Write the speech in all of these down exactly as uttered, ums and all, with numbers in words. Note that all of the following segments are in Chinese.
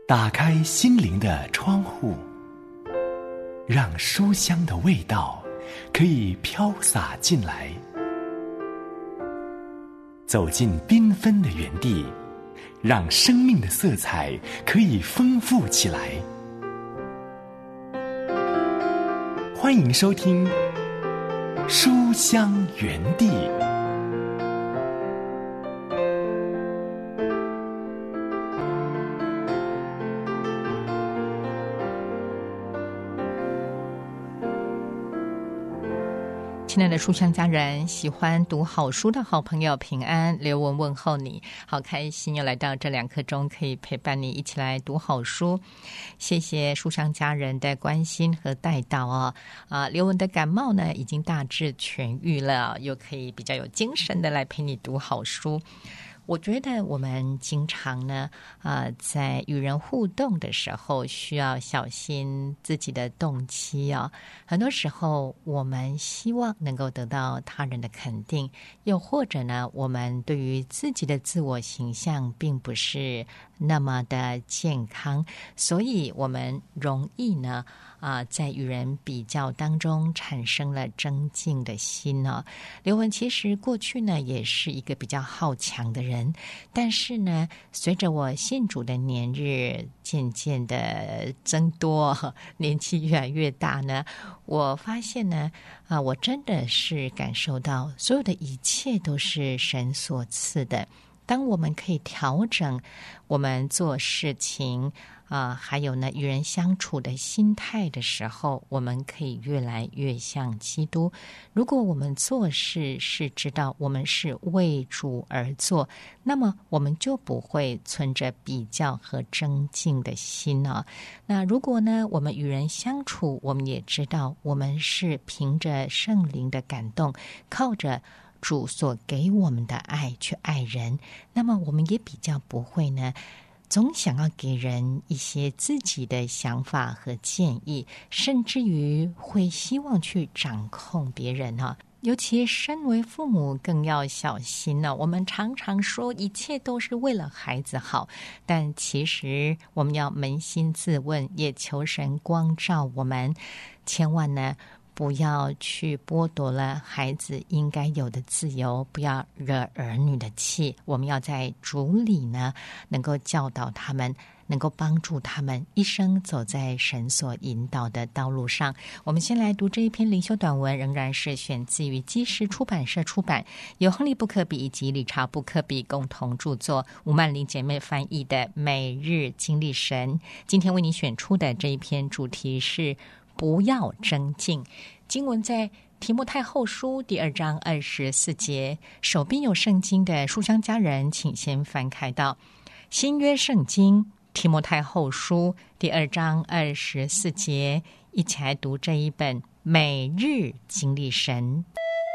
打开心灵的窗户，让书香的味道可以飘洒进来。走进缤纷的园地，让生命的色彩可以丰富起来。欢迎收听书香园地。 亲爱的书香家人，喜欢读好书的好朋友平安，刘文问候你，好开心又来到这两刻钟，可以陪伴你一起来读好书。谢谢书香家人的关心和带到哦。啊，刘文的感冒呢已经大致痊愈了，又可以比较有精神的来陪你读好书。我觉得我们经常呢，呃，在与人互动的时候，需要小心自己的动机哦。很多时候，我们希望能够得到他人的肯定，又或者呢，我们对于自己的自我形象并不是那么的健康，所以我们容易呢，啊、呃，在与人比较当中产生了争竞的心哦。刘文其实过去呢，也是一个比较好强的人。但是呢，随着我信主的年日渐渐的增多，年纪越来越大呢，我发现呢，啊，我真的是感受到所有的一切都是神所赐的。当我们可以调整我们做事情啊、呃，还有呢与人相处的心态的时候，我们可以越来越像基督。如果我们做事是知道我们是为主而做，那么我们就不会存着比较和争竞的心啊。那如果呢我们与人相处，我们也知道我们是凭着圣灵的感动，靠着主所给我们的爱去爱人，那么我们也比较不会呢总想要给人一些自己的想法和建议，甚至于会希望去掌控别人哈。尤其身为父母更要小心呢。我们常常说一切都是为了孩子好，但其实我们要扪心自问，也求神光照我们，千万呢不要去剥夺了孩子应该有的自由，不要惹儿女的气。我们要在主里呢，能够教导他们，能够帮助他们一生走在神所引导的道路上。我们先来读这一篇灵修短文，仍然是选自于基石出版社出版，由亨利·布克比以及理查·布克比共同著作，吴曼玲姐妹翻译的《每日经历神》。今天为你选出的这一篇主题是不要争竞。经文在提摩太后书第二章二十四节，手边有圣经的书香家人请先翻开到新约圣经提摩太后书第二章二十四节，一起来读这一本每日经历神。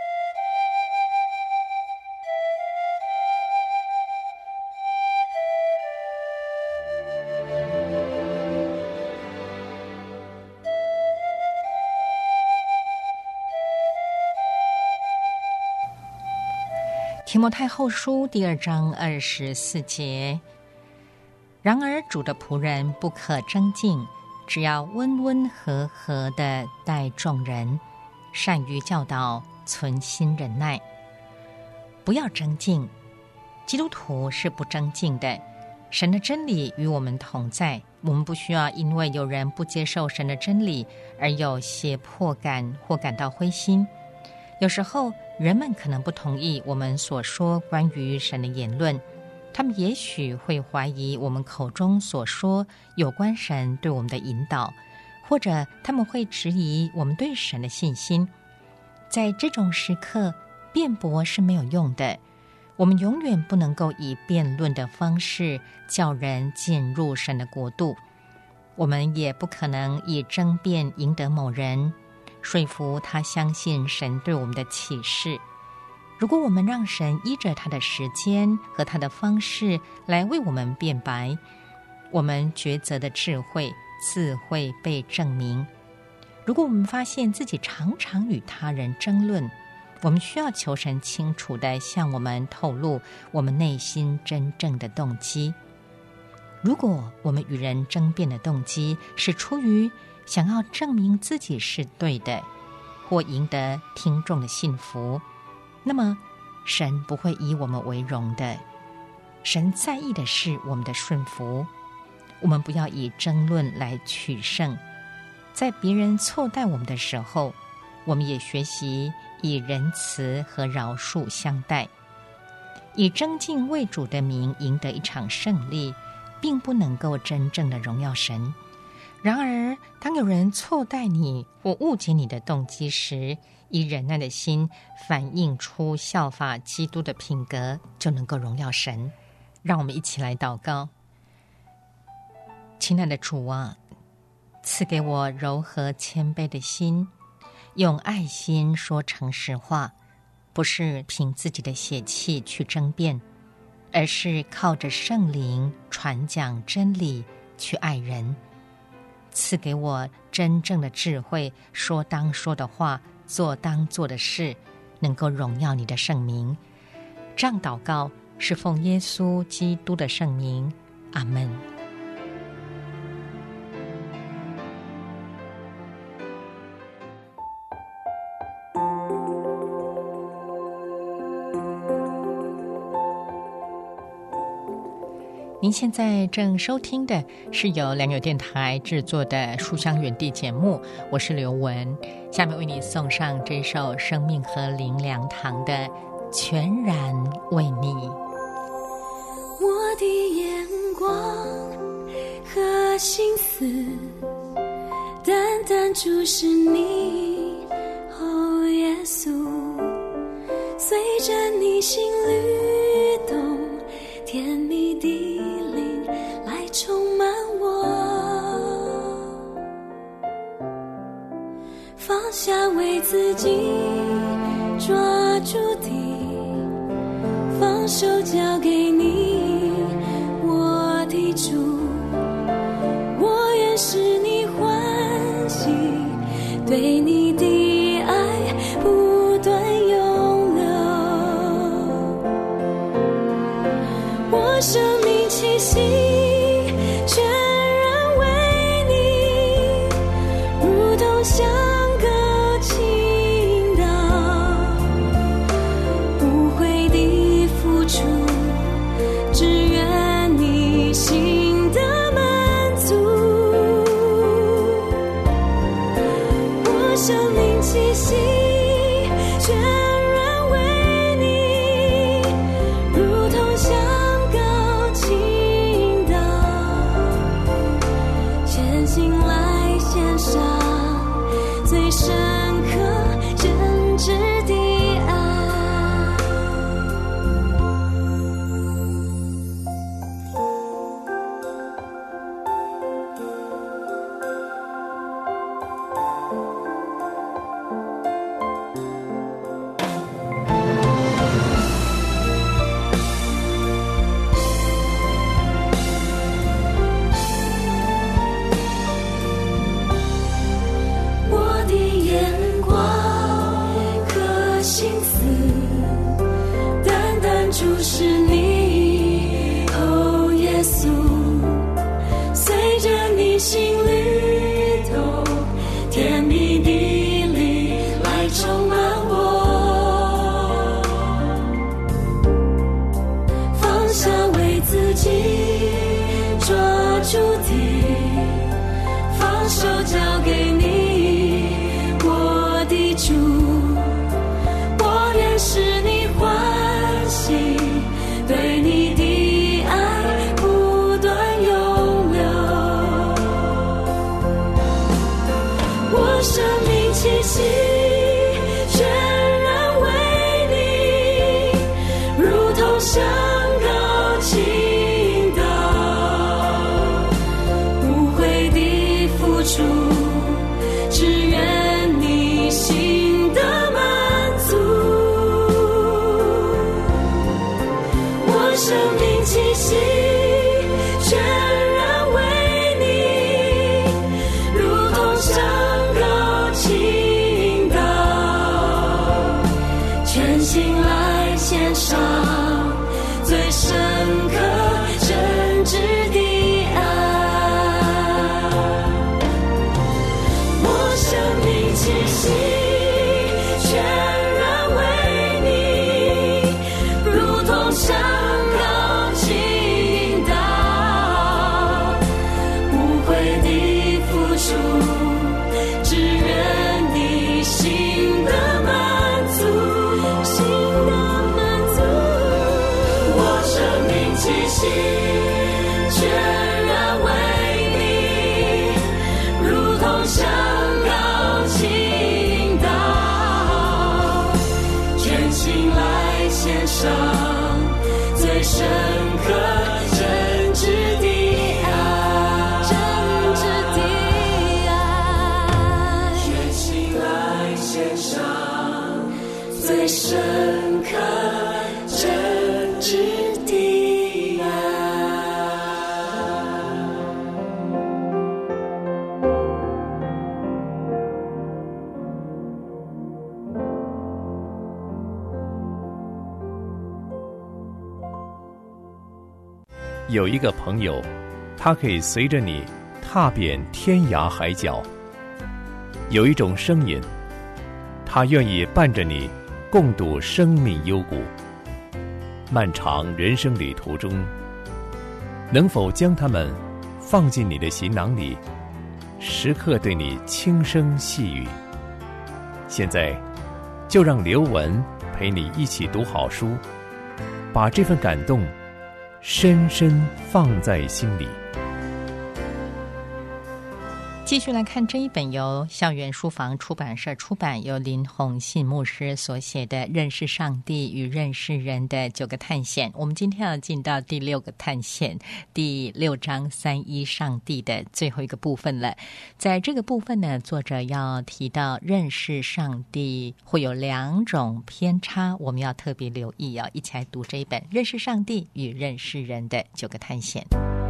提摩太后书第二章二十四节，然而主的仆人不可争竞，只要温温和和地待众人，善于教导，存心忍耐。不要争竞，基督徒是不争竞的。神的真理与我们同在，我们不需要因为有人不接受神的真理而有胁迫感或感到灰心。有时候人们可能不同意我们所说关于神的言论，他们也许会怀疑我们口中所说有关神对我们的引导，或者他们会质疑我们对神的信心。在这种时刻，辩驳是没有用的。我们永远不能够以辩论的方式叫人进入神的国度，我们也不可能以争辩赢得某人，说服他相信神对我们的启示。如果我们让神依着他的时间和他的方式来为我们辩白，我们抉择的智慧自会被证明。如果我们发现自己常常与他人争论，我们需要求神清楚地向我们透露我们内心真正的动机。 如果我们与人争辩的动机是出于想要证明自己是对的，或赢得听众的信服，那么神不会以我们为荣的。神在意的是我们的顺服。我们不要以争论来取胜，在别人错待我们的时候，我们也学习以仁慈和饶恕相待。以争竞为主的名赢得一场胜利，并不能够真正的荣耀神。然而，当有人错待你或误解你的动机时，以忍耐的心反映出效法基督的品格，就能够荣耀神。让我们一起来祷告。亲爱的主啊，赐给我柔和谦卑的心，用爱心说诚实话，不是凭自己的血气去争辩，而是靠着圣灵传讲真理去爱人。赐给我真正的智慧，说当说的话，做当做的事，能够荣耀你的圣名。这样祷告是奉耶稣基督的圣名，阿们。您现在正收听的是由良友电台制作的书香园地节目，我是刘雯。下面为你送上这首生命和灵粮堂的全然为你。 我的眼光和心思单单注视你，哦耶稣，随着你心律动，甜蜜的灵来充满我，放下为自己抓住的，放手交给你，我的主，我愿使你欢喜，对你的爱不断永留，我生命气息全然为你，如同香歌倾倒，无悔的付出，只愿你心的满足，我生命气息全然为你，如同香膏倾倒，全心来献上最深刻真挚的爱。我的眼光和心思单单注视你，哦耶稣，随着你心律动，甜蜜的灵来充满我，放下为自己抓住的，放手交给你，我的主，我愿使你欢喜，对你的爱不断永留，我生命气息全然为你，如同香膏倾倒，无悔的付出， 心全然为你，如同香膏倾倒，全心来献上最深刻真挚的爱，真挚的爱，全心来献上最深刻真挚的爱。 有一个朋友，他可以随着你踏遍天涯海角；有一种声音，他愿意伴着你共度生命幽谷。漫长人生旅途中，能否将他们放进你的行囊里，时刻对你轻声细语？现在，就让刘文陪你一起读好书，把这份感动深深放在心里。 继续来看这一本由校园书房出版社出版，由林宏信牧师所写的《认识上帝与认识人的九个探险》。我们今天要进到第六个探险，第六章三一上帝的最后一个部分了。在这个部分呢，作者要提到认识上帝会有两种偏差，我们要特别留意哦。一起来读这一本《认识上帝与认识人的九个探险》。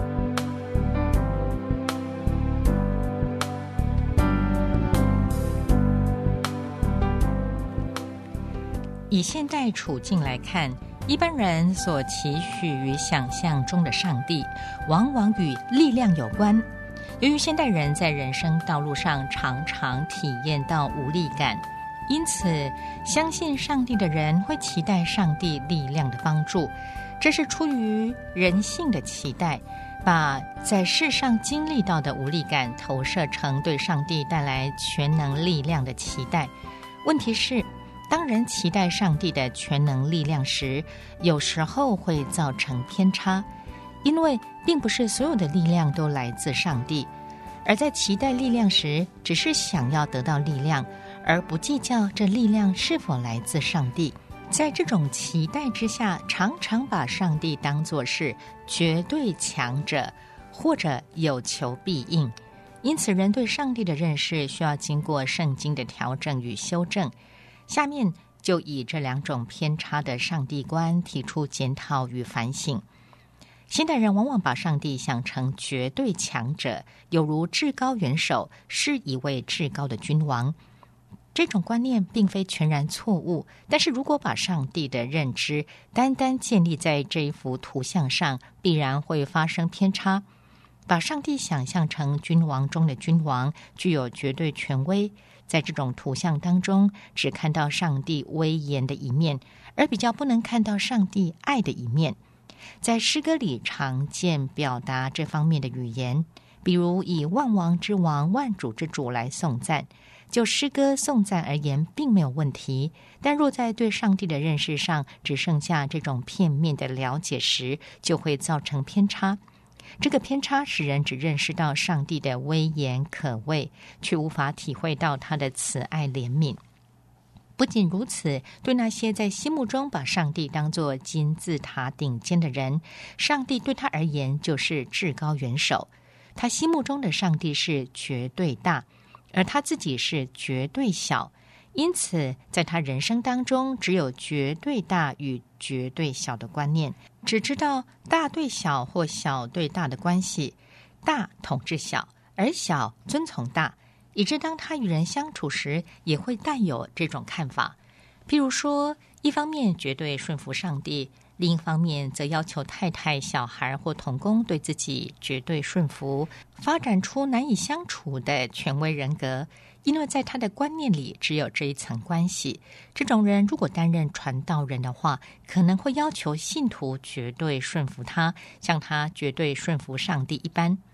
以现代处境来看，一般人所期许与想象中的上帝，往往与力量有关。由于现代人在人生道路上常常体验到无力感，因此相信上帝的人会期待上帝力量的帮助，这是出于人性的期待，把在世上经历到的无力感投射成对上帝带来全能力量的期待。问题是，当人期待上帝的全能力量时，有时候会造成偏差，因为并不是所有的力量都来自上帝，而在期待力量时，只是想要得到力量，而不计较这力量是否来自上帝。在这种期待之下，常常把上帝当作是绝对强者，或者有求必应。因此，人对上帝的认识需要经过圣经的调整与修正。下面就以这两种偏差的上帝观提出检讨与反省。现代人往往把上帝想成绝对强者，有如至高元首，是一位至高的君王。这种观念并非全然错误，但是如果把上帝的认知单单建立在这一幅图像上，必然会发生偏差。把上帝想象成君王中的君王，具有绝对权威，在这种图像当中，只看到上帝威严的一面，而比较不能看到上帝爱的一面。在诗歌里常见表达这方面的语言，比如以万王之王、万主之主来颂赞。就诗歌颂赞而言，并没有问题，但若在对上帝的认识上只剩下这种片面的了解时，就会造成偏差。这个偏差使人只认识到上帝的威严可畏，却无法体会到他的慈爱怜悯。不仅如此，对那些在心目中把上帝当作金字塔顶尖的人，上帝对他而言就是至高元首。他心目中的上帝是绝对大，而他自己是绝对小。因此在他人生当中，只有绝对大与绝对小的观念，只知道大对小或小对大的关系，大统治小，而小遵从大，以致当他与人相处时，也会带有这种看法。譬如说，一方面绝对顺服上帝，另一方面则要求太太、小孩或同工对自己绝对顺服，发展出难以相处的权威人格。因为在他的观念里只有这一层关系，这种人如果担任传道人的话，可能会要求信徒绝对顺服他，像他绝对顺服上帝一般。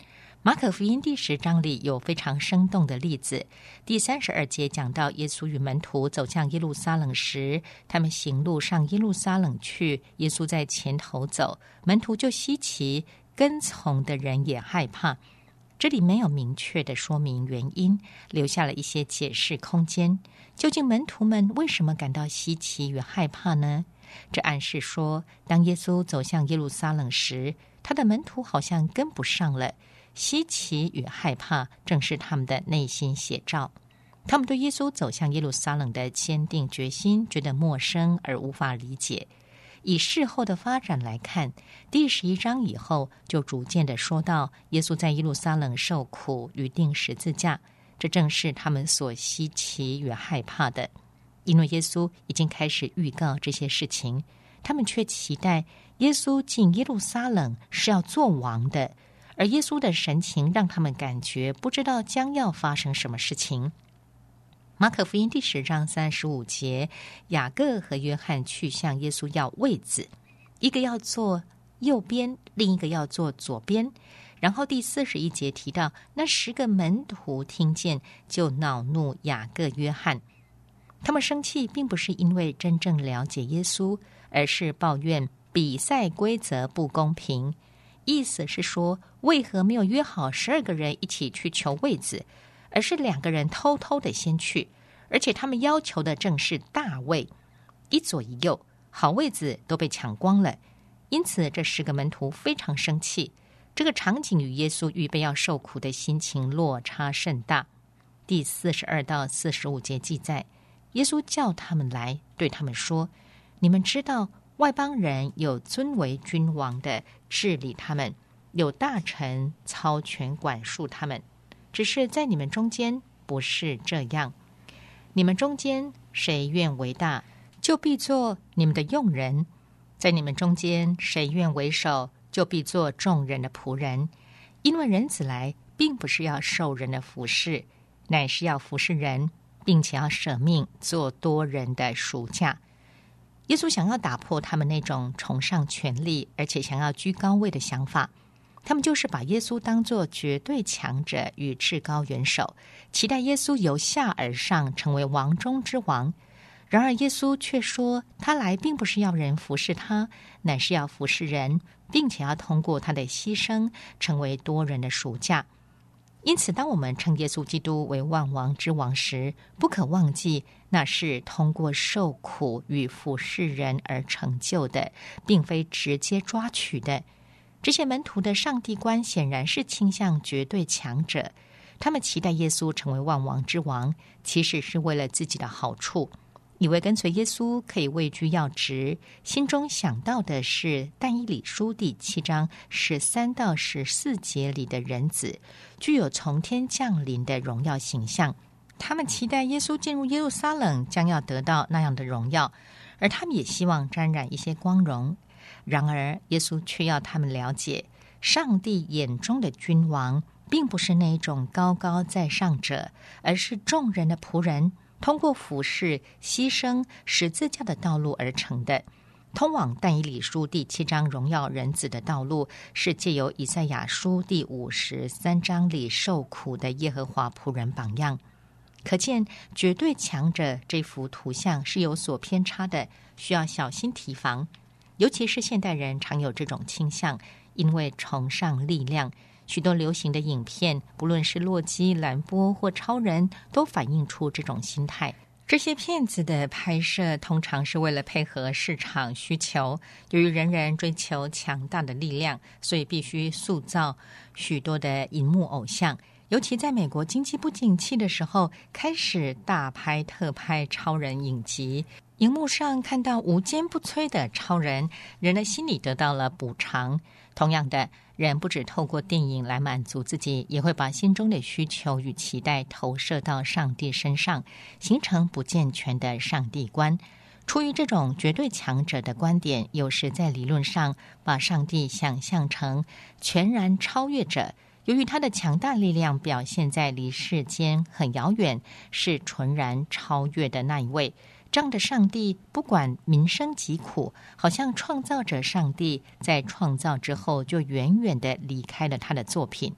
马可福音第十章里有非常生动的例子。第三十二节讲到耶稣与门徒走向耶路撒冷时，他们行路上耶路撒冷去，耶稣在前头走，门徒就稀奇，跟从的人也害怕。这里没有明确的说明原因，留下了一些解释空间。究竟门徒们为什么感到稀奇与害怕呢？这暗示说，当耶稣走向耶路撒冷时，他的门徒好像跟不上了。稀奇与害怕正是他们的内心写照。他们对耶稣走向耶路撒冷的坚定决心觉得陌生而无法理解。以事后的发展来看，第十一章以后就逐渐的说到耶稣在耶路撒冷受苦与钉十字架，这正是他们所稀奇与害怕的。因为耶稣已经开始预告这些事情，他们却期待耶稣进耶路撒冷是要做王的，而耶稣的神情让他们感觉不知道将要发生什么事情。马可福音第十章三十五节，雅各和约翰去向耶稣要位子，一个要坐右边，另一个要坐左边。然后第四十一节提到，那十个门徒听见就恼怒雅各、约翰。他们生气并不是因为真正了解耶稣，而是抱怨比赛规则不公平。意思是说，为何没有约好十二个人一起去求位子，而是两个人偷偷的先去，而且他们要求的正是大位，一左一右，好位子都被抢光了。因此这十个门徒非常生气，这个场景与耶稣预备要受苦的心情落差甚大。第四十二到四十五节记载，耶稣叫他们来，对他们说，你们知道外邦人有尊为君王的治理他们，有大臣操权管束他们，只是在你们中间不是这样。你们中间谁愿为大，就必做你们的用人；在你们中间谁愿为首，就必做众人的仆人。因为人子来，并不是要受人的服侍，乃是要服侍人，并且要舍命做多人的赎价。耶稣想要打破他们那种崇尚权力而且想要居高位的想法，他们就是把耶稣当作绝对强者与至高元首，期待耶稣由下而上成为王中之王。然而耶稣却说，他来并不是要人服侍他，乃是要服侍人，并且要通过他的牺牲成为多人的赎价。因此当我们称耶稣基督为万王之王时，不可忘记那是通过受苦与服侍人而成就的，并非直接抓取的。这些门徒的上帝观显然是倾向绝对强者，他们期待耶稣成为万王之王，其实是为了自己的好处，以为跟随耶稣可以位居要职，心中想到的是但以理书第七章十三到十四节里的人子，具有从天降临的荣耀形象。他们期待耶稣进入耶路撒冷将要得到那样的荣耀，而他们也希望沾染一些光荣。然而耶稣却要他们了解，上帝眼中的君王并不是那一种高高在上者，而是众人的仆人，通过服侍、牺牲、十字架的道路而成的。通往但以理书第七章荣耀人子的道路，是借由以赛亚书第五十三章里受苦的耶和华仆人榜样。可见绝对强者这幅图像是有所偏差的，需要小心提防。尤其是现代人常有这种倾向，因为崇尚力量，许多流行的影片，不论是洛基、兰波或超人，都反映出这种心态。这些片子的拍摄通常是为了配合市场需求，由于人人追求强大的力量，所以必须塑造许多的荧幕偶像。尤其在美国经济不景气的时候，开始大拍特拍超人影集，荧幕上看到无坚不摧的超人，人的心里得到了补偿。同样的，人不只透过电影来满足自己，也会把心中的需求与期待投射到上帝身上，形成不健全的上帝观。出于这种绝对强者的观点，有时在理论上把上帝想象成全然超越者，由于他的强大力量表现在离世间很遥远，是纯然超越的那一位。这样的上帝不管民生疾苦，好像创造者上帝在创造之后就远远地离开了他的作品，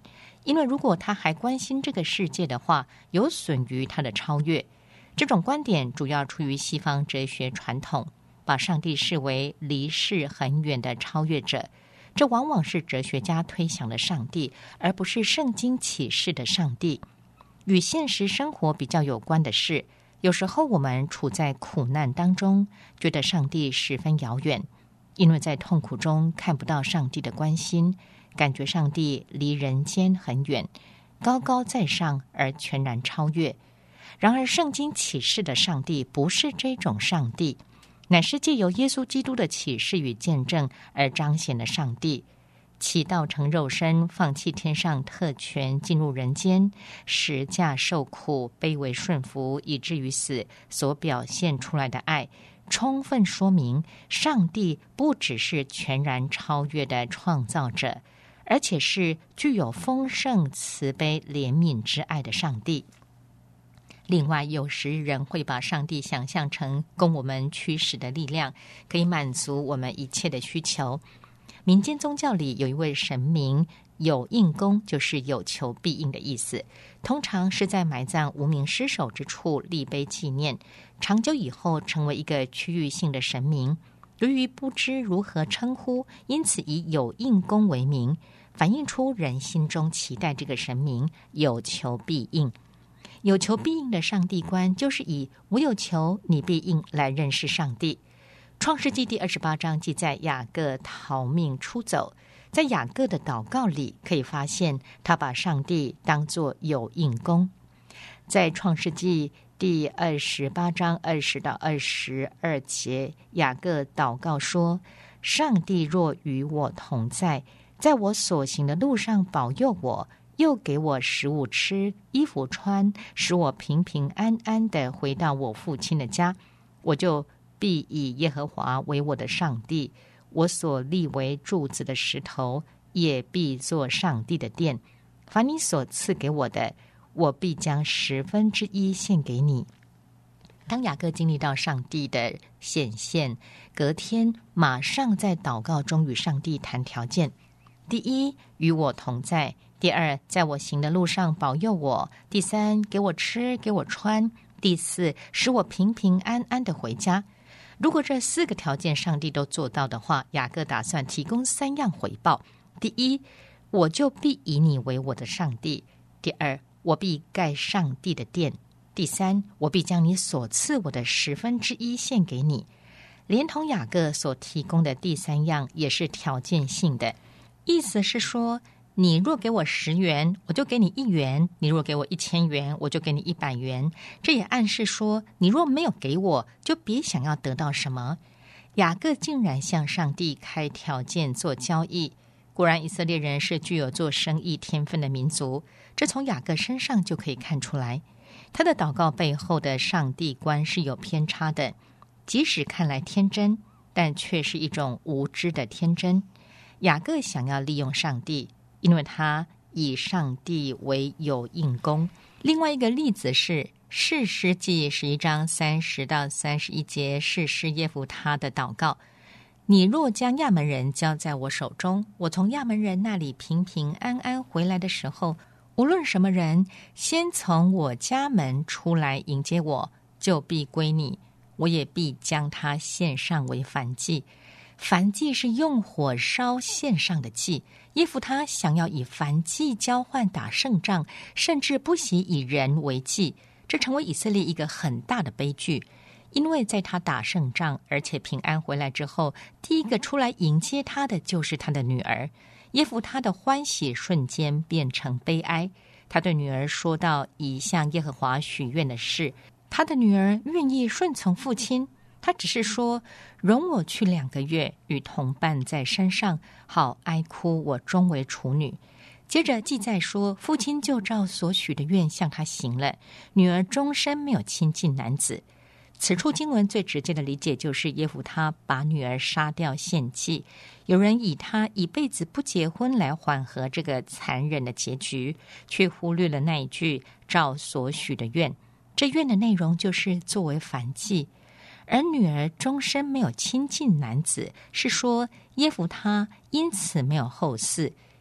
因为如果他还关心这个世界的话，有损于他的超越。这种观点主要出于西方哲学传统，把上帝视为离世很远的超越者，这往往是哲学家推想的上帝，而不是圣经启示的上帝。与现实生活比较有关的是，有时候我们处在苦难当中，觉得上帝十分遥远，因为在痛苦中看不到上帝的关心，感觉上帝离人间很远，高高在上而全然超越。然而圣经启示的上帝不是这种上帝，乃是藉由耶稣基督的启示与见证而彰显的上帝。其道成肉身，放弃天上特权，进入人间，十架受苦，卑微顺服，以至于死，所表现出来的爱，充分说明上帝不只是全然超越的创造者，而且是具有丰盛慈悲怜悯之爱的上帝。另外，有时人会把上帝想象成供我们驱使的力量，可以满足我们一切的需求。民间宗教里有一位神明，有应公，就是有求必应的意思，通常是在埋葬无名尸首之处立碑纪念，长久以后成为一个区域性的神明。由于不知如何称呼，因此以有应公为名，反映出人心中期待这个神明有求必应。有求必应的上帝观，就是以我有求你必应来认识上帝。创世纪第二十八章记载雅各逃命出走，在雅各的祷告里可以发现他把上帝当作有应公。在创世纪第二十八章二十到二十二节，雅各祷告说，上帝若与我同在，在我所行的路上保佑我，又给我食物吃，衣服穿，使我平平安安地回到我父亲的家，我就必以耶和华为我的上帝，我所立为柱子的石头也必做上帝的殿。凡你所赐给我的，我必将十分之一献给你。当雅各经历到上帝的显现，隔天马上在祷告中与上帝谈条件：第一，与我同在；第二，在我行的路上保佑我；第三，给我吃，给我穿；第四，使我平平安安的回家。如果这四个条件上帝都做到的话，雅各打算提供三样回报：第一，我就必以你为我的上帝；第二，我必盖上帝的殿；第三，我必将你所赐我的十分之一献给你。连同雅各所提供的第三样也是条件性的，意思是说，你若给我十元，我就给你一元；你若给我一千元，我就给你一百元。这也暗示说，你若没有给我，就别想要得到什么。雅各竟然向上帝开条件做交易。果然，以色列人是具有做生意天分的民族，这从雅各身上就可以看出来。他的祷告背后的上帝观是有偏差的，即使看来天真，但却是一种无知的天真。雅各想要利用上帝，因为他以上帝为有应公。另外一个例子是士师记十一章三十到三十一节，士师耶弗他的祷告：你若将亚门人交在我手中，我从亚门人那里平平安安回来的时候，无论什么人先从我家门出来迎接我，就必归你，我也必将他献上为燔祭。燔祭是用火烧献上的祭，耶弗他想要以燔祭交换打胜仗，甚至不惜以人为祭，这成为以色列一个很大的悲剧。因为在他打胜仗而且平安回来之后，第一个出来迎接他的就是他的女儿。耶弗他的欢喜瞬间变成悲哀，他对女儿说到已向耶和华许愿的事，他的女儿愿意顺从父亲，他只是说，容我去两个月，与同伴在山上，好哀哭我终为处女。接着记载说，父亲就照所许的愿向他行了，女儿终身没有亲近男子。此处经文最直接的理解就是耶弗他把女儿杀掉献祭，有人以他一辈子不结婚来缓和这个残忍的结局，却忽略了那一句照所许的愿。这愿的内容就是作为燔祭。而女儿终身没有亲近男子，是说耶弗他因此没有后嗣，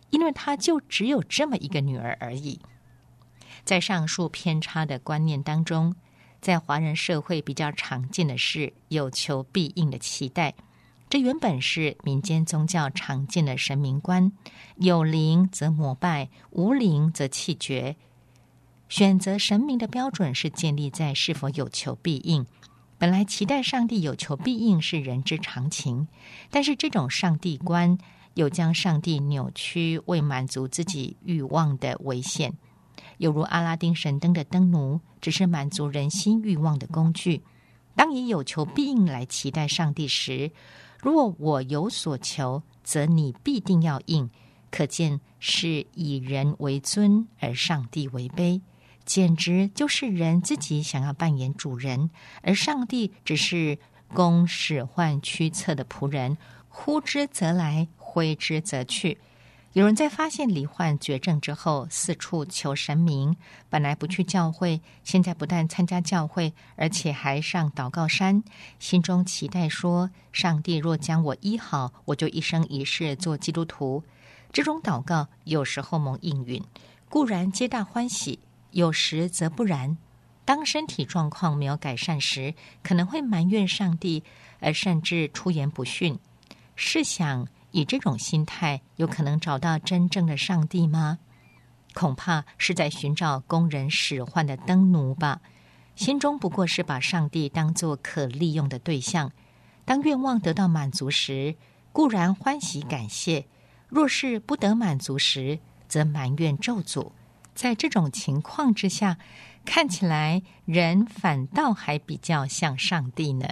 因为他就只有这么一个女儿而已。在上述偏差的观念当中，在华人社会比较常见的是有求必应的期待，这原本是民间宗教常见的神明观，有灵则膜拜，无灵则弃绝。选择神明的标准是建立在是否有求必应。本来期待上帝有求必应是人之常情，但是这种上帝观有将上帝扭曲为满足自己欲望的危险，犹如阿拉丁神灯的灯奴只是满足人心欲望的工具。当以有求必应来期待上帝时，如果我有所求，则你必定要应，可见是以人为尊而上帝为卑，简直就是人自己想要扮演主人，而上帝只是供使唤驱策的仆人，呼之则来，挥之则去。有人在发现罹患绝症之后，四处求神明，本来不去教会，现在不但参加教会，而且还上祷告山，心中期待说，上帝若将我医好，我就一生一世做基督徒。这种祷告有时候蒙应允，固然皆大欢喜，有时则不然。当身体状况没有改善时，可能会埋怨上帝，而甚至出言不逊。试想，以这种心态，有可能找到真正的上帝吗？恐怕是在寻找供人使唤的灯奴吧。心中不过是把上帝当作可利用的对象。当愿望得到满足时，固然欢喜感谢；若是不得满足时，则埋怨咒诅。在这种情况之下，看起来人反倒还比较像上帝呢。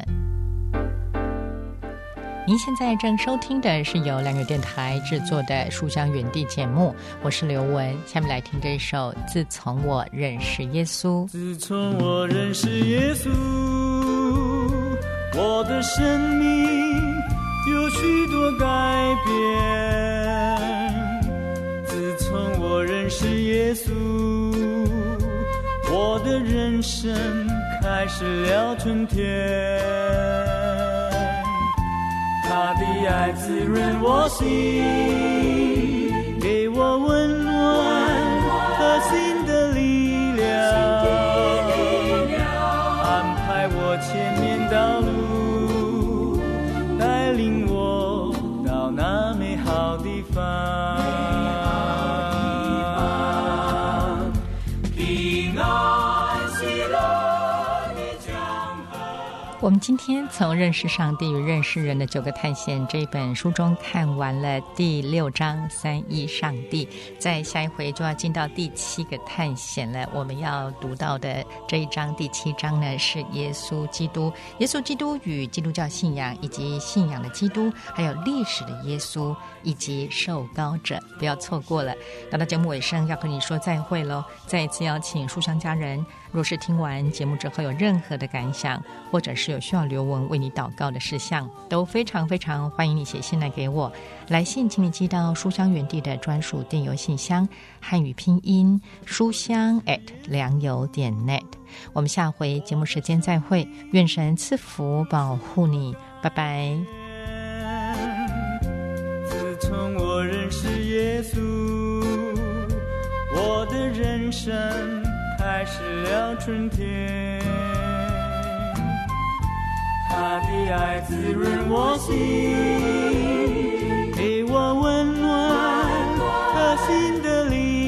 您现在正收听的是由良友电台制作的《书香园地》节目，我是刘雯。下面来听这首《自从我认识耶稣》。 自从我认识耶稣，我的生命有许多改变。自从我认识耶稣，我的人生开始了春天。他的爱滋润我心，给我温暖和新的力量，安排我前面道路，带领我到那美好地方。平安喜乐的江河。 我们今天从认识上帝与认识人的九个探险这本书中看完了第六章三一上帝，在下一回就要进到第七个探险了。我们要读到的这一章第七章呢，是耶稣基督。耶稣基督与基督教信仰，以及信仰的基督，还有历史的耶稣，以及受膏者，不要错过了。到到节目尾声要跟你说再会咯。再一次邀请书香家人，若是听完节目之后有任何的感想，或者是有需要刘雯为你祷告的事项，都非常非常欢迎你写信来给我。来信请你寄到书香园地的专属电邮信箱，汉语拼音书香 at 良友点 net。 我们下回节目时间再会，愿神赐福保护你，拜拜。 自从我认识耶稣，我的人生开始了春天。他的爱滋润我心，给我温暖和新的力